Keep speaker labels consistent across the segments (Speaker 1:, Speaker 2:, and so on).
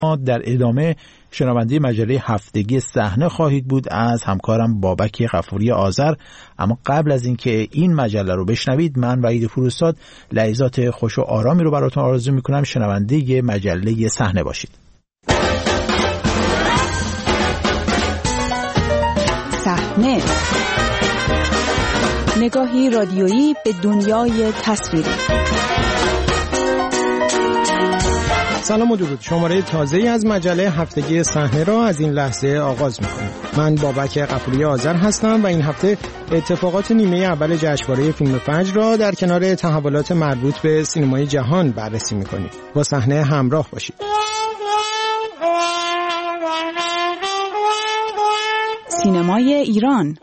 Speaker 1: در ادامه شنونده مجله هفتگی صحنه خواهید بود از همکارم بابک غفوری آذر. اما قبل از اینکه این مجله رو بشنوید، من وحید پوروستاد لحظات خوش و آرامی رو براتون آرزو میکنم. شنونده مجله صحنه باشید.
Speaker 2: صحنه، نگاهی رادیویی به دنیای تصویری.
Speaker 3: سلام و درود. شماره تازه‌ای از مجله هفتگی صحنه را از این لحظه آغاز می‌کنیم. من بابک غفوری آذر هستم و این هفته اتفاقات نیمه اول جشنواره فیلم فجر را در کنار تحولات مربوط به سینمای جهان بررسی می‌کنیم. با صحنه همراه باشید.
Speaker 2: سینمای ایران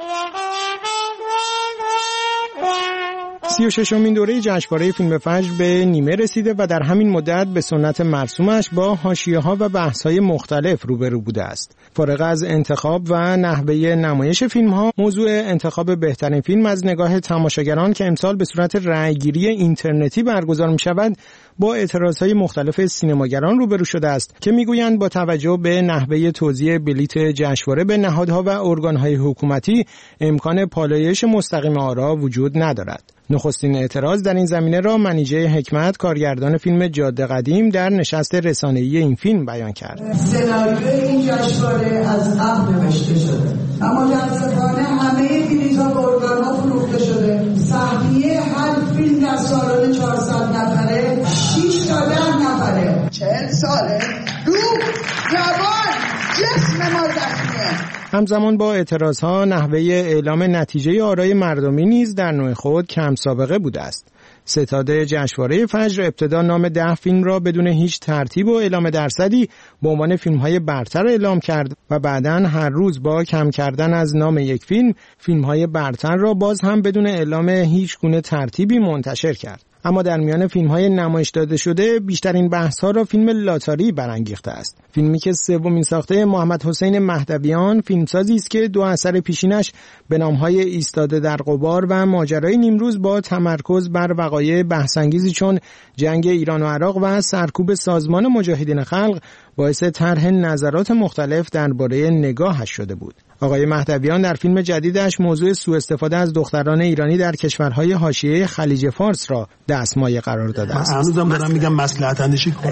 Speaker 3: 36مین دوره جشنواره فیلم فجر به نیمه رسیده و در همین مدت به سنت مرسومش با حاشیه‌ها و بحث‌های مختلف روبرو بوده است. فارغ از انتخاب و نحوه نمایش فیلم‌ها، موضوع انتخاب بهترین فیلم از نگاه تماشاگران که امسال به صورت رأی‌گیری اینترنتی برگزار می‌شود، با اعتراضهای مختلف سینماگران روبرو شده است که میگویند با توجه به نحوه توزیع بلیت جشنواره به نهادها و ارگان‌های حکومتی امکان پالایش مستقیم آرا وجود ندارد. نخستین اعتراض در این زمینه را منیژه حکمت، کارگردان فیلم جاده قدیم، در نشست رسانه‌ای این فیلم بیان کرد.
Speaker 4: سناریوی این جشنواره از قبل نوشته شده، اما متأسفانه همه بلیط‌ها به ارگان‌ها فروخته شده. سهمیه هر فیلم در سالن 400 نفره 6 تا 10 نفره. 40 ساله روح روان جسم ما زخمیه.
Speaker 3: همزمان با اعتراضها، نحوه اعلام نتیجه آرای مردمی نیز در نوع خود کم سابقه بوده است. ستاد جشنواره فجر ابتدا نام 10 فیلم را بدون هیچ ترتیب و اعلام درصدی به عنوان فیلم‌های برتر اعلام کرد و بعداً هر روز با کم کردن از نام یک فیلم، فیلم‌های برتر را باز هم بدون اعلام هیچ گونه ترتیبی منتشر کرد. اما در میان فیلم‌های نمایش داده شده، بیشترین بحث‌ها را فیلم لاتاری برانگیخته است. فیلمی که سومین ساخته محمد حسین مهدویان، فیلمسازی است که 2 اثر پیشینش به نام‌های ایستاده در غبار و ماجرای نیمروز با تمرکز بر وقایع بحث‌انگیزی چون جنگ ایران و عراق و سرکوب سازمان مجاهدین خلق باعث طرح نظرات مختلف درباره نگاهش شده بود. آقای مهدویان در فیلم جدیدش موضوع سوء استفاده از دختران ایرانی در کشورهای حاشیه خلیج فارس را دستمایه قرار داده است.
Speaker 5: من هنوزم دارم میگم مصلحت اندیشی کار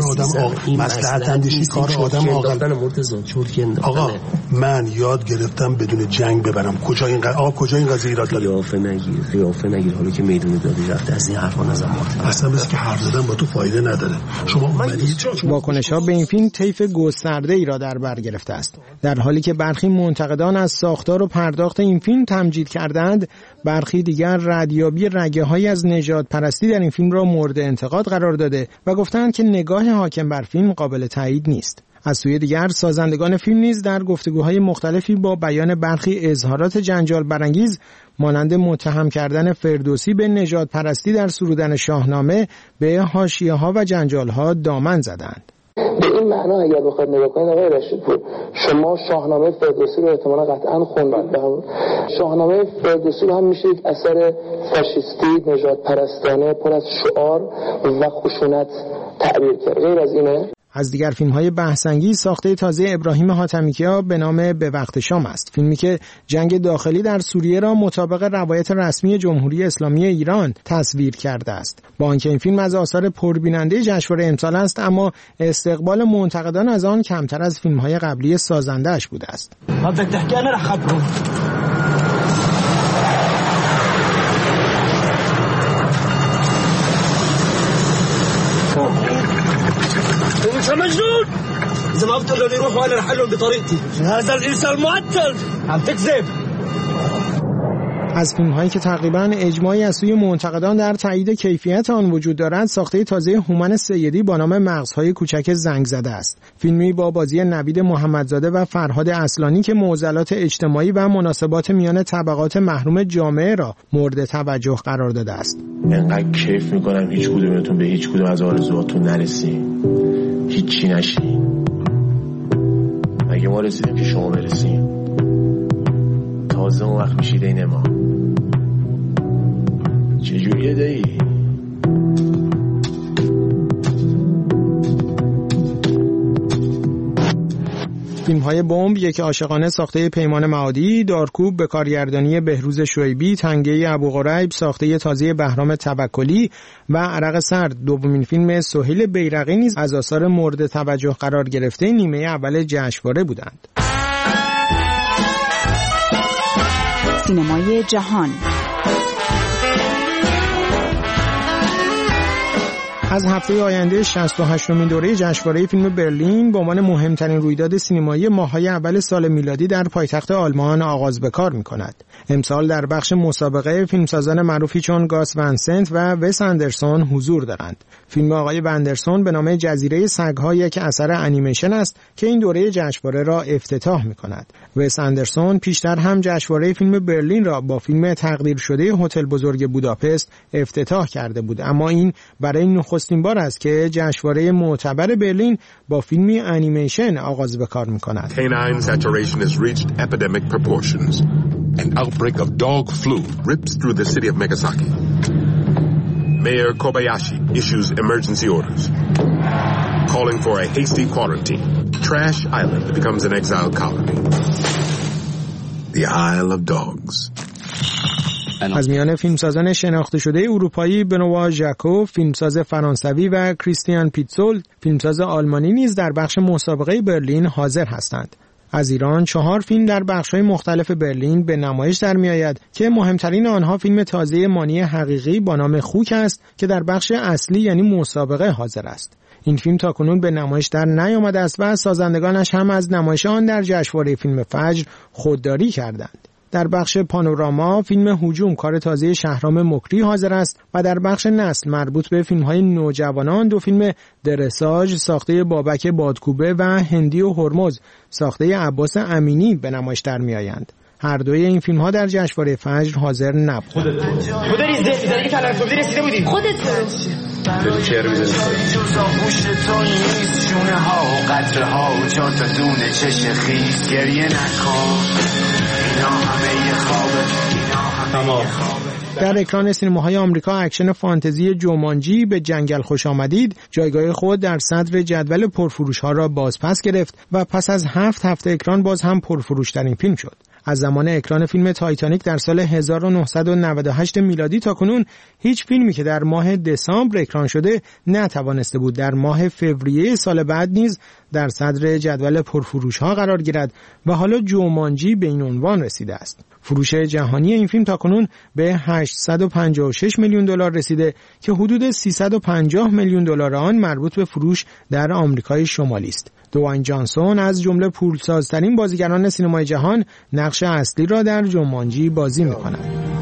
Speaker 5: آدم عاقل. آقا من یاد گرفتم بدون جنگ ببرم. کجا این قضیه ایراد داره؟
Speaker 6: قیافه نگیر حالا که میدون دادی رفته از این حرفا نزن.
Speaker 5: اصلا بس که حرف زدن با تو فایده نداره. شما اومدید
Speaker 3: واکنش‌ها به این فیلم طیف گسترده‌ای را در بر گرفته است. در حالی که برخی منتقدان از ساختار و پرداخت این فیلم تمجید کردند، برخی دیگر ردیابی رگه‌هایی از نژادپرستی در این فیلم را مورد انتقاد قرار داده و گفتند که نگاه حاکم بر فیلم قابل تایید نیست. از سوی دیگر سازندگان فیلم نیز در گفتگوهای مختلفی با بیان برخی اظهارات جنجال برانگیز مانند متهم کردن فردوسی به نژادپرستی در سرودن شاهنامه به حاشیه‌ها و جنجال‌ها دامن زدند.
Speaker 7: به این معنا اگر بخواید نگاه کنید آقای رشیدپور، شما شاهنامه فردوسی رو احتمالاً قطعاً خوندید. شاهنامه فردوسی رو هم میشه یک اثر فاشیستی، نژاد پرستانه، پر از شعار و خشونت تعبیر کرد. غیر از اینه؟
Speaker 3: از دیگر فیلم‌های بحث‌انگیز ساخته تازه ابراهیم حاتمیکیا به نام به وقت شام است. فیلمی که جنگ داخلی در سوریه را مطابق روایت رسمی جمهوری اسلامی ایران تصویر کرده است. با آنکه این فیلم از آثار پربیننده جشنواره امسال است، اما استقبال منتقدان از آن کمتر از فیلم‌های قبلی سازنده‌اش بوده است.
Speaker 8: مجنون إذا ما بتقدر يروح وأنا رح أقول بطريقتي هذا الإنسان معطل عم تكذب.
Speaker 3: از فیلم‌هایی که تقریباً اجماعی از سوی منتقدان در تایید کیفیت آن وجود دارد، ساخته تازه هومن سیدی با نام مغزهای کوچک زنگ زده است. فیلمی با بازی نوید محمدزاده و فرهاد اصلانی که معضلات اجتماعی و مناسبات میان طبقات محروم جامعه را مورد توجه قرار داده است.
Speaker 6: انقدر کیف می‌کنم هیچ کدومتون به هیچ کدوم از آرزوهاتون نرسین، هیچی نشین. اگه ما رسیدیم که شما برسیم، تازه اون وقت میشید این ما. چجوریه دایی؟
Speaker 3: فیلم‌های بمب، یک عاشقانه ساخته پیمان معادی، دارکوب به کارگردانی بهروز شعیبی، تنگه ابوغریب ساخته تازه بهرام توکلی و عرق سرد دومین فیلم سهیل بیرقی نیز از آثار مورد توجه قرار گرفته نیمه اول جشنواره بودند.
Speaker 2: سینمای جهان.
Speaker 3: از هفته آینده 68مین دوره جشنواره فیلم برلین به عنوان مهمترین رویداد سینمایی ماه‌های اول سال میلادی در پایتخت آلمان آغاز به کار می‌کند. امسال در بخش مسابقه فیلمسازان معروفی چون گاس ون سنت و وس اندرسون حضور دارند. فیلم آقای وندرسون به نام جزیره سگ‌ها یک اثر انیمیشن است که این دوره جشنواره را افتتاح می‌کند. وس اندرسون پیشتر هم جشنواره فیلم برلین را با فیلم تقدیر شده هتل بزرگ بوداپست افتتاح کرده بود، اما این برای نخستین بار است که جشنواره معتبر برلین با فیلمی انیمیشن آغاز به کار می‌کند.
Speaker 9: Canine saturation has reached epidemic proportions. An outbreak of dog flu rips through the city of Megasaki. Mayor Kobayashi issues emergency orders, calling for a hasty quarantine. Trash Island becomes an exile colony. The Isle of Dogs.
Speaker 3: از میان فیلمسازان شناخته شده اروپایی بنوا ژاکو، فیلمساز فرانسوی و کریستیان پیتزول، فیلمساز آلمانی نیز در بخش مسابقه برلین حاضر هستند. از ایران 4 فیلم در بخش‌های مختلف برلین به نمایش در می‌آید که مهمترین آنها فیلم تازه مانی حقیقی با نام خوک است که در بخش اصلی یعنی مسابقه حاضر است. این فیلم تاکنون به نمایش در نیامده است و سازندگانش هم از نمایش آن در جشنواره فیلم فجر خودداری کردند. در بخش پانوراما فیلم هجوم کار تازه شهرام مکری حاضر است و در بخش نسل مربوط به فیلم‌های نوجوانان 2 فیلم درساژ ساخته بابک بادکوبه و هندی و هرمز ساخته عباس امینی به نمایش در می‌آیند. هر دوی این فیلم‌ها در جشنواره فجر حاضر نبود.
Speaker 8: خودت ریزه می‌زنی که کلمه خوبی رسیده بودی. خودت
Speaker 6: داری چه رو می‌زنی؟
Speaker 3: در اکران سینماهای آمریکا اکشن فانتزی جومانجی به جنگل خوش آمدید جایگاه خود در صدر جدول پرفروش‌ها را بازپس گرفت و پس از 7 هفته اکران باز هم پرفروش‌ترین فیلم شد. از زمان اکران فیلم تایتانیک در سال 1998 میلادی تا کنون هیچ فیلمی که در ماه دسامبر اکران شده نتوانسته بود در ماه فوریه سال بعد نیز در صدر جدول پرفروش‌ها قرار گیرد و حالا جومانجی به این عنوان رسیده است. فروش جهانی این فیلم تاکنون به 856 میلیون دلار رسیده که حدود 350 میلیون دلار آن مربوط به فروش در آمریکای شمالی است. دوین جانسون از جمله پولسازترین بازیگران سینمای جهان نقش اصلی را در جومانجی بازی می‌کند.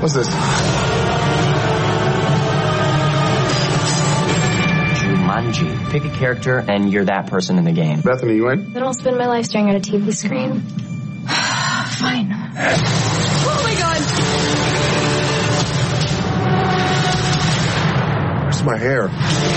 Speaker 10: Jumanji. Pick a character and you're that person in the game.
Speaker 9: Bethany, you in?
Speaker 11: I don't spend my life staring at a TV screen. Fine. Oh my God!
Speaker 9: Where's my hair?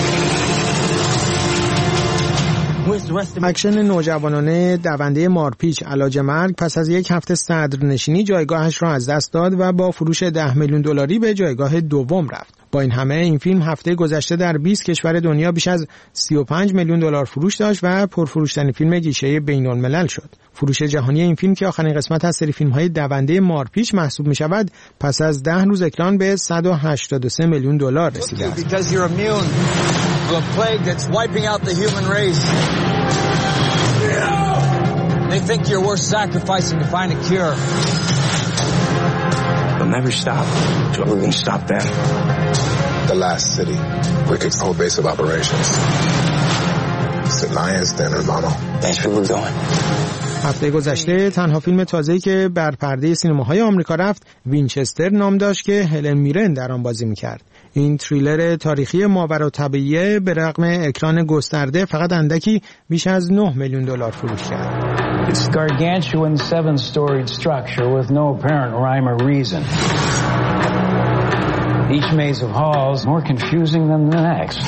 Speaker 3: اکشن نوجوانانه دونده مارپیچ علاج مرگ پس از 1 هفته صدرنشینی جایگاهش را از دست داد و با فروش 10 میلیون دلاری به جایگاه دوم رفت. با این همه این فیلم هفته گذشته در 20 کشور دنیا بیش از 35 میلیون دلار فروش داشت و پرفروشترین فیلم گیشه بین‌الملل شد. فروش جهانی این فیلم که آخرین قسمت از سری فیلم‌های دونده مارپیچ محسوب می‌شود پس از 10 روز اکران به 183 میلیون دلار رسیده است.
Speaker 12: They think you're worth sacrificing to find a cure.
Speaker 6: They'll never stop. So we're going to stop them.
Speaker 9: The last city. Wicket's whole base of operations. It's the Lion's Den, hermano.
Speaker 6: Thanks for going.
Speaker 3: هفته گذشته تنها فیلم تازه‌ای که بر پرده سینماهای آمریکا رفت وینچستر نام داشت که هلن میرن در آن بازی می‌کرد. این تریلر تاریخی ماوراءالطبیعه به رغم اکران گسترده فقط اندکی بیش از 9 میلیون دلار فروش کرد.
Speaker 13: It's a gargantuan 7-storied structure with no apparent rhyme or reason. Each maze of halls more confusing than the next.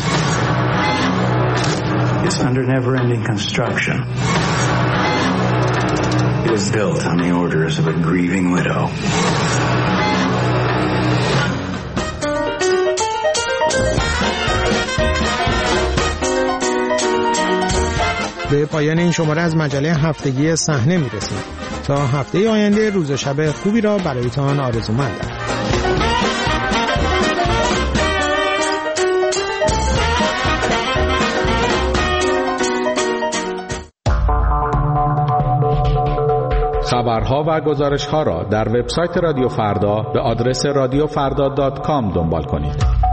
Speaker 14: It's under never-ending construction. It was built on the orders of a grieving widow.
Speaker 3: به پایان این شماره از مجله هفتگی صحنه میرسیم. تا هفته آینده روز و شب خوبی را برایتان آرزومندم.
Speaker 15: خبرها و گزارش‌ها را در وبسایت رادیو فردا به آدرس radiofrda.com دنبال کنید.